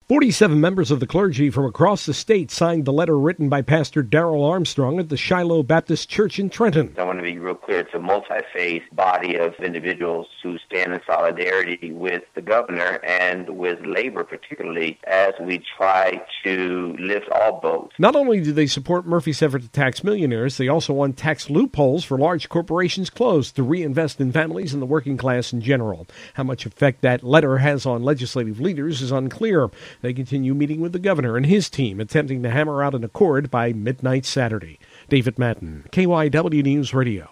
47 members of the clergy from across the state signed the letter written by Pastor Darrell Armstrong at the Shiloh Baptist Church in Trenton. I want to be real clear. It's a multi-faith body of individuals who stand in solidarity with the governor and with labor particularly as we try to lift all boats. Not only do they support Murphy's effort to tax millionaires, they also want tax loopholes for large corporations closed to reinvest in families and the working class in general. How much effect that letter has on legislative leaders is unclear. They continue meeting with the governor and his team, attempting to hammer out an accord by midnight Saturday. David Madden, KYW News Radio.